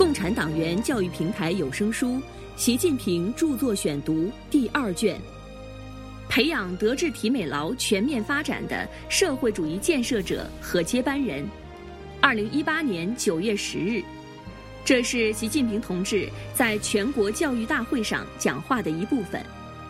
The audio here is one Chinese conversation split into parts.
共产党员教育平台有声书《习近平著作选读》第2卷，培养德智体美劳全面发展的社会主义建设者和接班人。2018年9月10日，这是习近平同志在全国教育大会上讲话的一部分。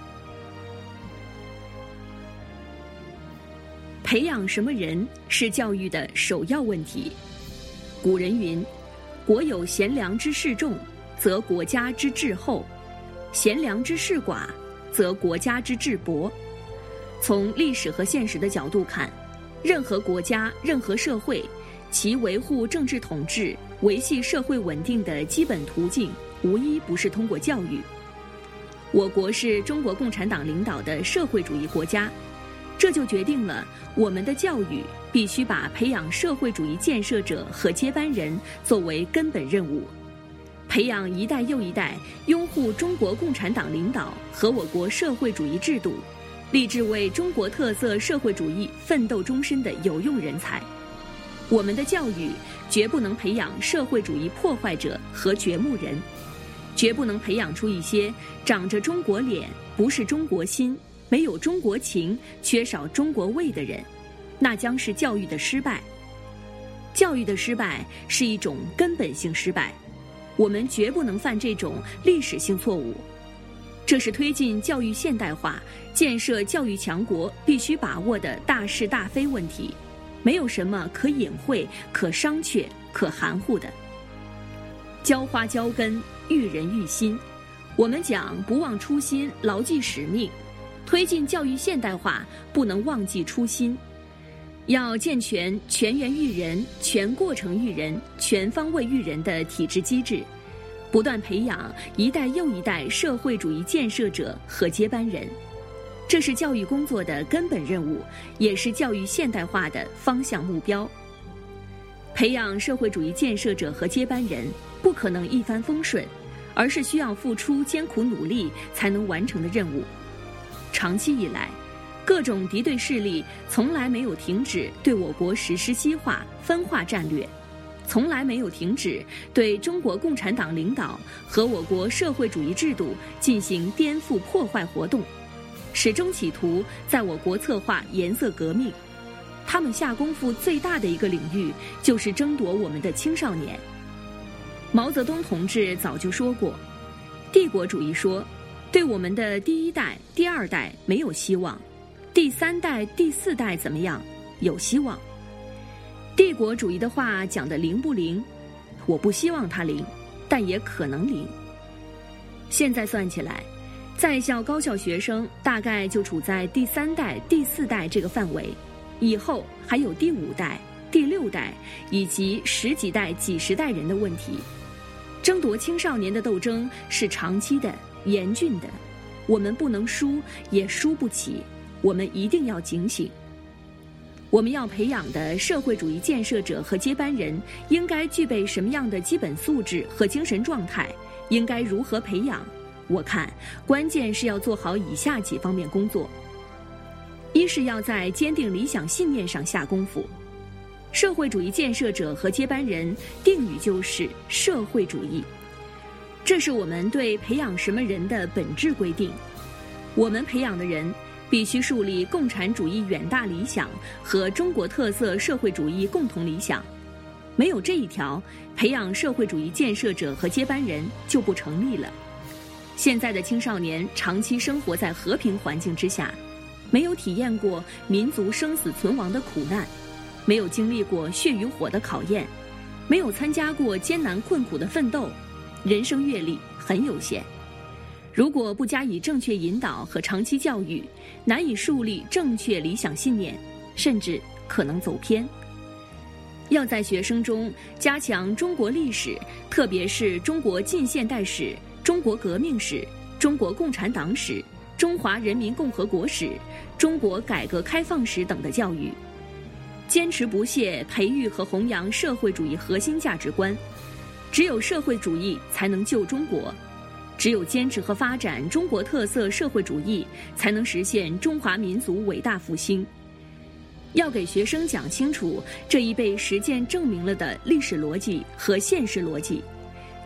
培养什么人是教育的首要问题。古人云：国有贤良之士众，则国家之治厚；贤良之士寡，则国家之治薄。从历史和现实的角度看，任何国家、任何社会，其维护政治统治、维系社会稳定的基本途径，无一不是通过教育。我国是中国共产党领导的社会主义国家，这就决定了我们的教育必须把培养社会主义建设者和接班人作为根本任务，培养一代又一代拥护中国共产党领导和我国社会主义制度，立志为中国特色社会主义奋斗终身的有用人才。我们的教育绝不能培养社会主义破坏者和掘墓人，绝不能培养出一些长着中国脸、不是中国心、没有中国情、缺少中国味的人，那将是教育的失败。教育的失败是一种根本性失败，我们绝不能犯这种历史性错误。这是推进教育现代化、建设教育强国必须把握的大是大非问题，没有什么可隐晦、可商榷、可含糊的。浇花浇根，育人育心。我们讲不忘初心，牢记使命。推进教育现代化，不能忘记初心，要健全全员育人、全过程育人、全方位育人的体制机制，不断培养一代又一代社会主义建设者和接班人。这是教育工作的根本任务，也是教育现代化的方向目标。培养社会主义建设者和接班人，不可能一帆风顺，而是需要付出艰苦努力才能完成的任务。长期以来，各种敌对势力从来没有停止对我国实施西化、分化战略，从来没有停止对中国共产党领导和我国社会主义制度进行颠覆破坏活动，始终企图在我国策划颜色革命。他们下功夫最大的一个领域就是争夺我们的青少年。毛泽东同志早就说过，帝国主义说对我们的第一代、第二代没有希望，第三代、第四代怎么样？有希望。帝国主义的话讲得灵不灵？我不希望它灵，但也可能灵。现在算起来，在校高校学生大概就处在第三代、第四代这个范围，以后还有第5代、第6代以及10几代、几十代人的问题。争夺青少年的斗争是长期的、严峻的，我们不能输，也输不起，我们一定要警醒。我们要培养的社会主义建设者和接班人应该具备什么样的基本素质和精神状态，应该如何培养？我看关键是要做好以下几方面工作。一是要在坚定理想信念上下功夫。社会主义建设者和接班人定语就是社会主义，这是我们对培养什么人的本质规定。我们培养的人必须树立共产主义远大理想和中国特色社会主义共同理想，没有这一条，培养社会主义建设者和接班人就不成立了。现在的青少年长期生活在和平环境之下，没有体验过民族生死存亡的苦难，没有经历过血与火的考验，没有参加过艰难困苦的奋斗，人生阅历很有限。如果不加以正确引导和长期教育，难以树立正确理想信念，甚至可能走偏。要在学生中加强中国历史，特别是中国近现代史、中国革命史、中国共产党史、中华人民共和国史、中国改革开放史等的教育，坚持不懈培育和弘扬社会主义核心价值观。只有社会主义才能救中国，只有坚持和发展中国特色社会主义，才能实现中华民族伟大复兴。要给学生讲清楚这一被实践证明了的历史逻辑和现实逻辑，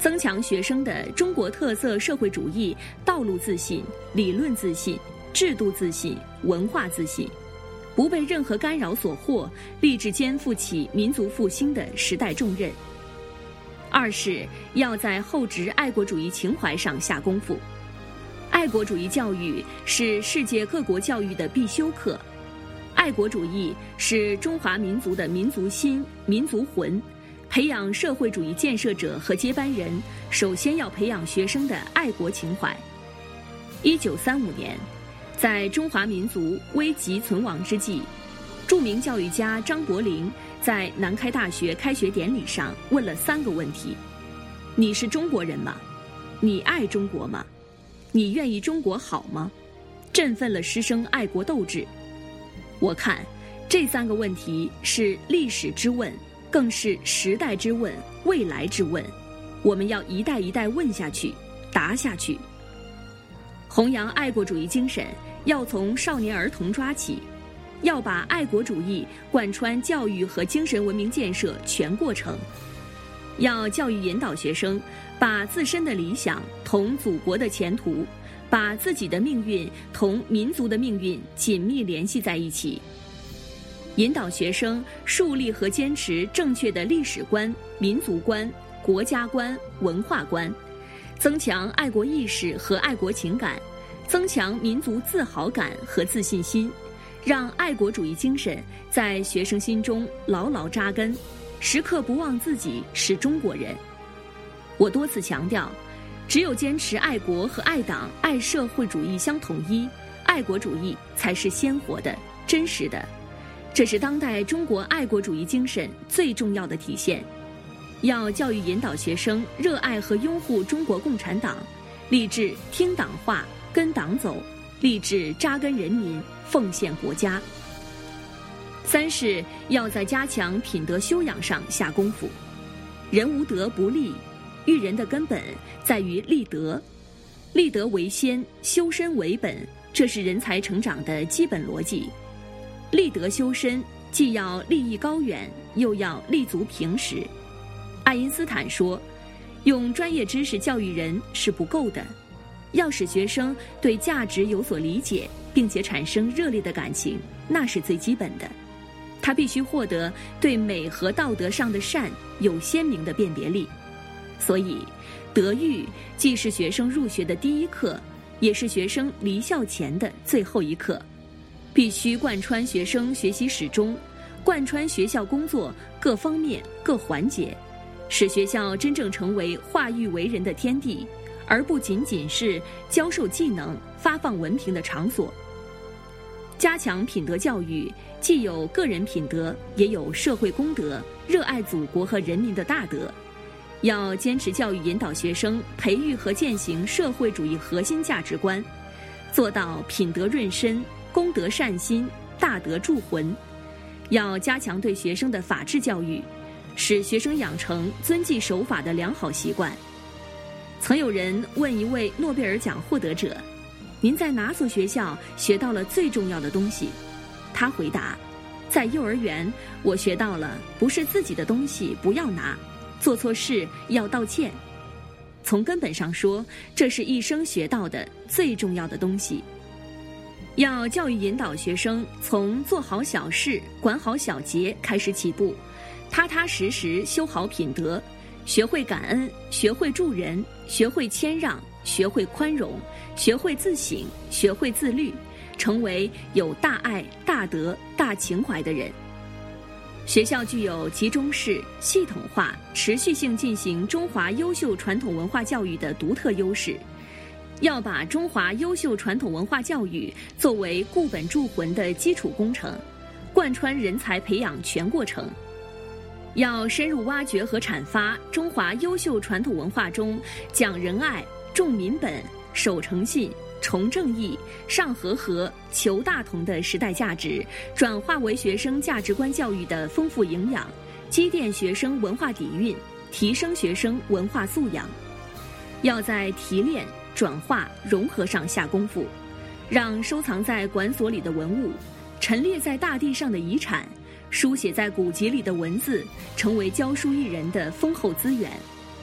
增强学生的中国特色社会主义道路自信、理论自信、制度自信、文化自信，不被任何干扰所惑，立志肩负起民族复兴的时代重任。二是要在厚植爱国主义情怀上下功夫。爱国主义教育是世界各国教育的必修课，爱国主义是中华民族的民族心、民族魂。培养社会主义建设者和接班人，首先要培养学生的爱国情怀。1935年，在中华民族危急存亡之际，著名教育家张伯苓在南开大学开学典礼上问了3个问题：你是中国人吗？你爱中国吗？你愿意中国好吗？振奋了师生爱国斗志。我看这3个问题是历史之问，更是时代之问、未来之问，我们要一代一代问下去、答下去。弘扬爱国主义精神，要从少年儿童抓起，要把爱国主义贯穿教育和精神文明建设全过程。要教育引导学生，把自身的理想同祖国的前途，把自己的命运同民族的命运紧密联系在一起。引导学生树立和坚持正确的历史观、民族观、国家观、文化观，增强爱国意识和爱国情感，增强民族自豪感和自信心，让爱国主义精神在学生心中牢牢扎根，时刻不忘自己是中国人。我多次强调，只有坚持爱国和爱党、爱社会主义相统一，爱国主义才是鲜活的、真实的。这是当代中国爱国主义精神最重要的体现。要教育引导学生热爱和拥护中国共产党，立志听党话、跟党走，立志扎根人民、奉献国家。3是要在加强品德修养上下功夫。人无德不立，育人的根本在于立德，立德为先，修身为本，这是人才成长的基本逻辑。立德修身，既要立意高远，又要立足平时。爱因斯坦说，用专业知识教育人是不够的，要使学生对价值有所理解，并且产生热烈的感情，那是最基本的。他必须获得对美和道德上的善有鲜明的辨别力。所以，德育既是学生入学的第一课，也是学生离校前的最后一课。必须贯穿学生学习始终，贯穿学校工作各方面各环节，使学校真正成为化育为人的天地，而不仅仅是教授技能、发放文凭的场所。加强品德教育，既有个人品德，也有社会公德，热爱祖国和人民的大德。要坚持教育引导学生培育和践行社会主义核心价值观，做到品德润身、公德善心、大德铸魂。要加强对学生的法治教育，使学生养成遵纪守法的良好习惯。曾有人问一位诺贝尔奖获得者，您在哪所学校学到了最重要的东西？他回答，在幼儿园我学到了不是自己的东西不要拿，做错事要道歉。从根本上说，这是一生学到的最重要的东西。要教育引导学生从做好小事、管好小节开始起步，踏踏实实修好品德，学会感恩，学会助人，学会谦让，学会宽容，学会自省，学会自律，成为有大爱、大德、大情怀的人。学校具有集中式、系统化、持续性进行中华优秀传统文化教育的独特优势。要把中华优秀传统文化教育作为固本铸魂的基础工程，贯穿人才培养全过程。要深入挖掘和阐发中华优秀传统文化中讲仁爱、重民本、守诚信、崇正义、尚和合、求大同的时代价值，转化为学生价值观教育的丰富营养，积淀学生文化底蕴，提升学生文化素养。要在提炼、转化、融合上下功夫，让收藏在馆所里的文物，陈列在大地上的遗产，书写在古籍里的文字，成为教书育人的丰厚资源。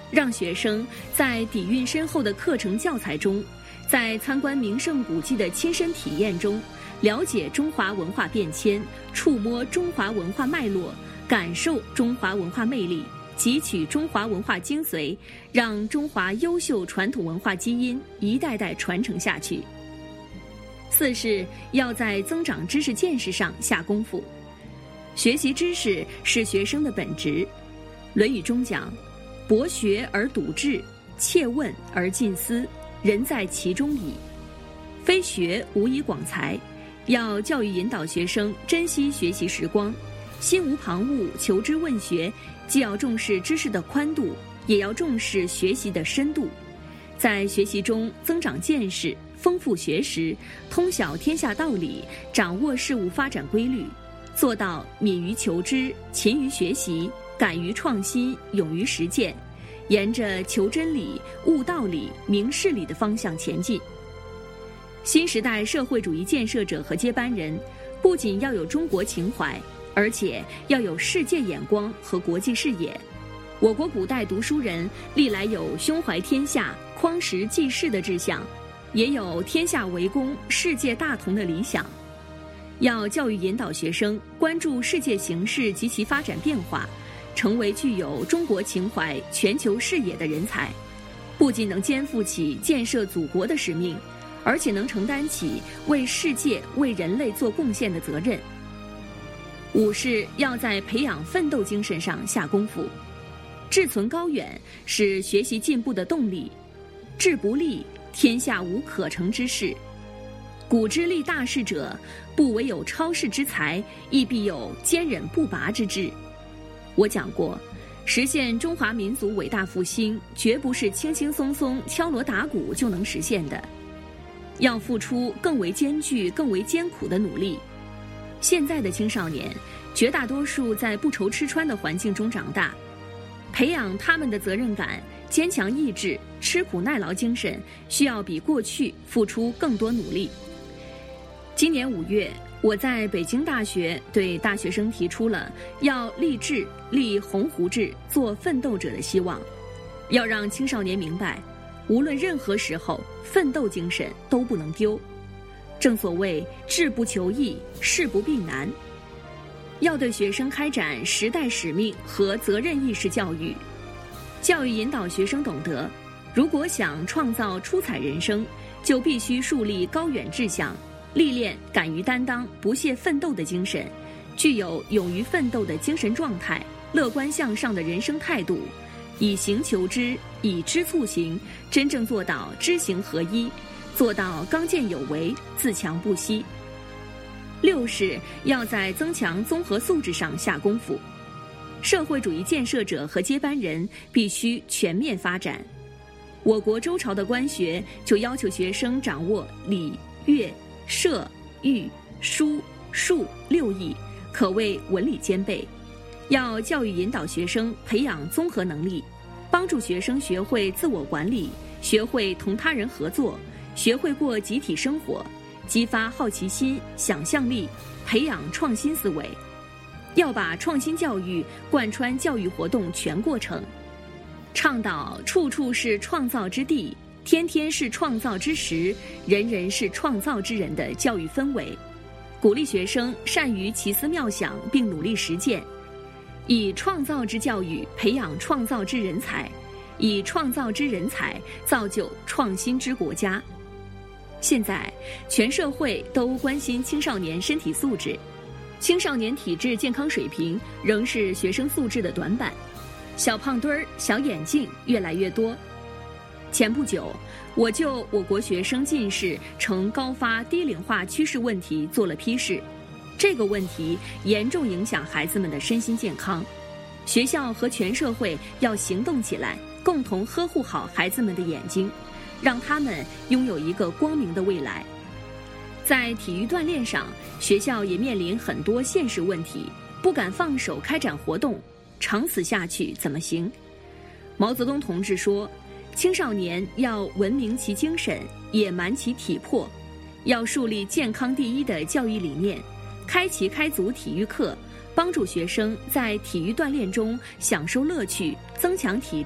让学生在底蕴深厚的课程教材中，在参观名胜古迹的亲身体验中，了解中华文化变迁，触摸中华文化脉络，感受中华文化魅力，汲取中华文化精髓，让中华优秀传统文化基因一代代传承下去。四是要在增长知识见识上下功夫。学习知识是学生的本职，《论语》中讲：博学而笃志，切问而近思，人在其中矣。非学无以广才，要教育引导学生珍惜学习时光，心无旁骛，求知问学，既要重视知识的宽度，也要重视学习的深度，在学习中增长见识，丰富学识，通晓天下道理，掌握事物发展规律，做到敏于求知，勤于学习，敢于创新，勇于实践，沿着求真理、悟道理、明事理的方向前进。新时代社会主义建设者和接班人，不仅要有中国情怀，而且要有世界眼光和国际视野。我国古代读书人历来有胸怀天下、匡时济世的志向，也有天下为公、世界大同的理想。要教育引导学生关注世界形势及其发展变化，成为具有中国情怀、全球视野的人才，不仅能肩负起建设祖国的使命，而且能承担起为世界、为人类做贡献的责任。五是要在培养奋斗精神上下功夫。志存高远是学习进步的动力，志不立，天下无可成之事。古之立大事者，不唯有超世之才，亦必有坚忍不拔之志。我讲过，实现中华民族伟大复兴，绝不是轻轻松松敲锣打鼓就能实现的，要付出更为艰巨、更为艰苦的努力。现在的青少年，绝大多数在不愁吃穿的环境中长大，培养他们的责任感、坚强意志、吃苦耐劳精神，需要比过去付出更多努力。今年5月，我在北京大学对大学生提出了要立志、立鸿鹄志、做奋斗者的希望，要让青少年明白，无论任何时候，奋斗精神都不能丢。正所谓志不求易，事不避难，要对学生开展时代使命和责任意识教育，教育引导学生懂得，如果想创造出彩人生，就必须树立高远志向，历练敢于担当、不懈奋斗的精神，具有勇于奋斗的精神状态，乐观向上的人生态度，以行求知，以知促行，真正做到知行合一，做到刚健有为，自强不息。6是要在增强综合素质上下功夫。社会主义建设者和接班人必须全面发展。我国周朝的官学就要求学生掌握礼、乐、射、御、书、数6艺，可谓文理兼备。要教育引导学生培养综合能力，帮助学生学会自我管理，学会同他人合作，学会过集体生活，激发好奇心、想象力，培养创新思维。要把创新教育贯穿教育活动全过程，倡导处处是创造之地，天天是创造之时，人人是创造之人的教育氛围，鼓励学生善于奇思妙想并努力实践，以创造之教育培养创造之人才，以创造之人才造就创新之国家。现在全社会都关心青少年身体素质，青少年体质健康水平仍是学生素质的短板，小胖墩儿、小眼镜越来越多。前不久，我就我国学生近视呈高发低龄化趋势问题做了批示，这个问题严重影响孩子们的身心健康，学校和全社会要行动起来，共同呵护好孩子们的眼睛，让他们拥有一个光明的未来。在体育锻炼上，学校也面临很多现实问题，不敢放手开展活动，长此下去怎么行？毛泽东同志说，青少年要文明其精神，野蛮其体魄，要树立健康第一的教育理念，开组体育课，帮助学生在体育锻炼中享受乐趣，增强体质，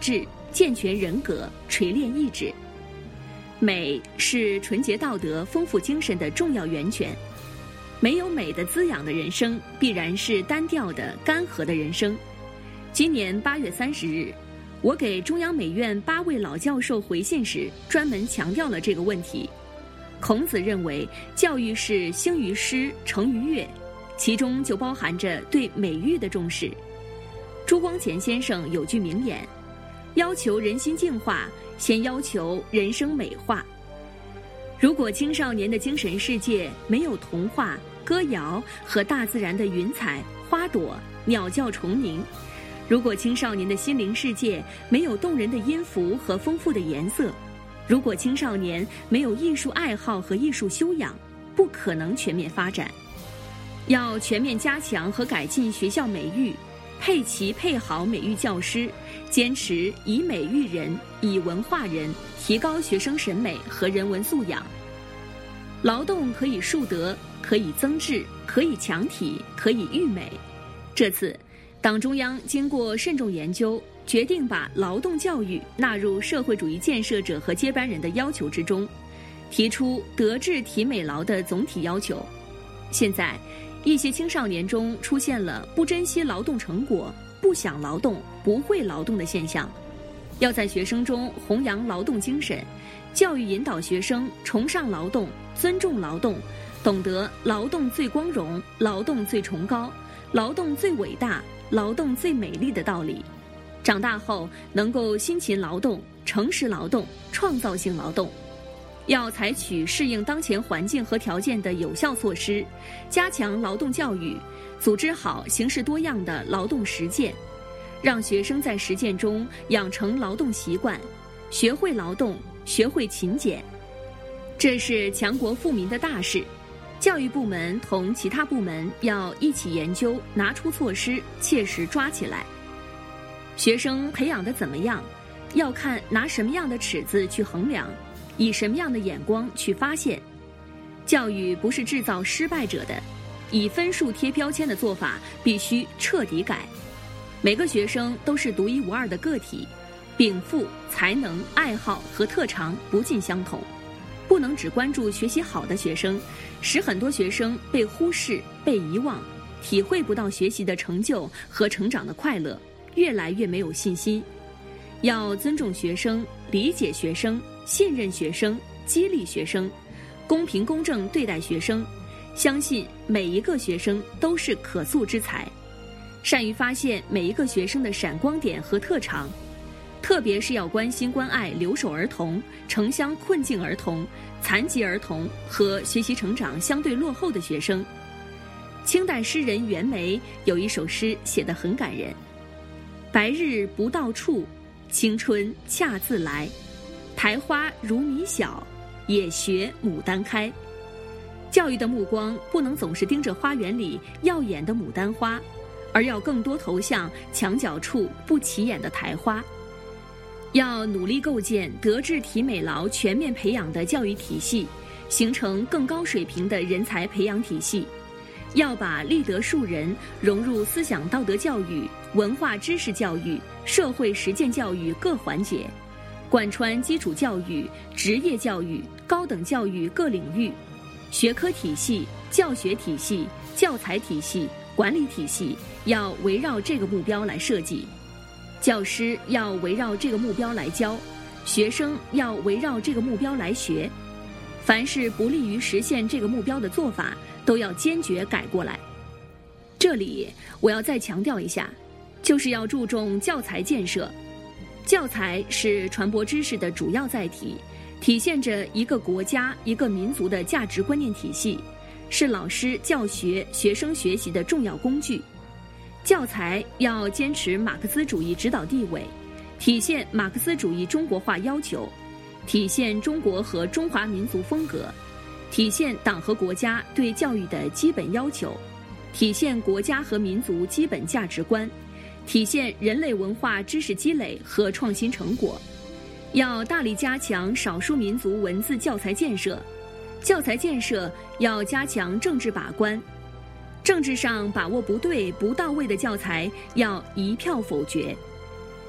健全人格，锤炼意志。美是纯洁道德、丰富精神的重要源泉。没有美的滋养的人生，必然是单调的、干涸的人生。今年8月30日，我给中央美院8位老教授回信时，专门强调了这个问题。孔子认为，教育是兴于诗，成于乐，其中就包含着对美育的重视。朱光潜先生有句名言：要求人心净化，先要求人生美化。如果青少年的精神世界没有童话、歌谣和大自然的云彩、花朵、鸟叫虫鸣，如果青少年的心灵世界没有动人的音符和丰富的颜色，如果青少年没有艺术爱好和艺术修养，不可能全面发展。要全面加强和改进学校美育，配齐配好美育教师，坚持以美育人，以文化人，提高学生审美和人文素养。劳动可以树德，可以增智，可以强体，可以育美。这次党中央经过慎重研究，决定把劳动教育纳入社会主义建设者和接班人的要求之中，提出德智体美劳的总体要求。现在一些青少年中出现了不珍惜劳动成果、不想劳动、不会劳动的现象。要在学生中弘扬劳动精神，教育引导学生崇尚劳动、尊重劳动，懂得劳动最光荣、劳动最崇高、劳动最伟大、劳动最美丽的道理。长大后能够辛勤劳动、诚实劳动、创造性劳动。要采取适应当前环境和条件的有效措施，加强劳动教育，组织好形式多样的劳动实践，让学生在实践中养成劳动习惯，学会劳动，学会勤俭。这是强国富民的大事，教育部门同其他部门要一起研究，拿出措施，切实抓起来。学生培养得怎么样，要看拿什么样的尺子去衡量，以什么样的眼光去发现。教育不是制造失败者的，以分数贴标签的做法必须彻底改。每个学生都是独一无二的个体，禀赋、才能、爱好和特长不尽相同，不能只关注学习好的学生，使很多学生被忽视、被遗忘，体会不到学习的成就和成长的快乐，越来越没有信心。要尊重学生，理解学生，信任学生，激励学生，公平公正对待学生，相信每一个学生都是可塑之才，善于发现每一个学生的闪光点和特长，特别是要关心关爱留守儿童、城乡困境儿童、残疾儿童和学习成长相对落后的学生。清代诗人袁枚有一首诗写得很感人：白日不到处，青春恰自来，苔花如米小，也学牡丹开。教育的目光不能总是盯着花园里耀眼的牡丹花，而要更多投向墙角处不起眼的苔花。要努力构建德智体美劳全面培养的教育体系，形成更高水平的人才培养体系。要把立德树人融入思想道德教育、文化知识教育、社会实践教育各环节，贯穿基础教育、职业教育、高等教育各领域，学科体系、教学体系、教材体系、管理体系要围绕这个目标来设计，教师要围绕这个目标来教，学生要围绕这个目标来学。凡是不利于实现这个目标的做法，都要坚决改过来。这里我要再强调一下，就是要注重教材建设。教材是传播知识的主要载体，体现着一个国家、一个民族的价值观念体系，是老师教学、学生学习的重要工具。教材要坚持马克思主义指导地位，体现马克思主义中国化要求，体现中国和中华民族风格，体现党和国家对教育的基本要求，体现国家和民族基本价值观，体现人类文化知识积累和创新成果。要大力加强少数民族文字教材建设，教材建设要加强政治把关，政治上把握不对、不到位的教材要一票否决。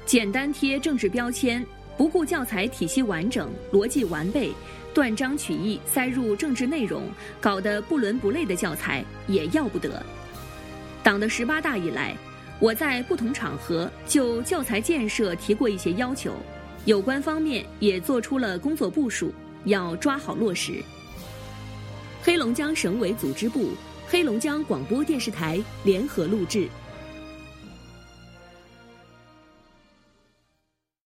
简单贴政治标签，不顾教材体系完整、逻辑完备，断章取义塞入政治内容，搞得不伦不类的教材也要不得。党的18大以来，我在不同场合就教材建设提过一些要求，有关方面也做出了工作部署，要抓好落实。黑龙江省委组织部、黑龙江广播电视台联合录制。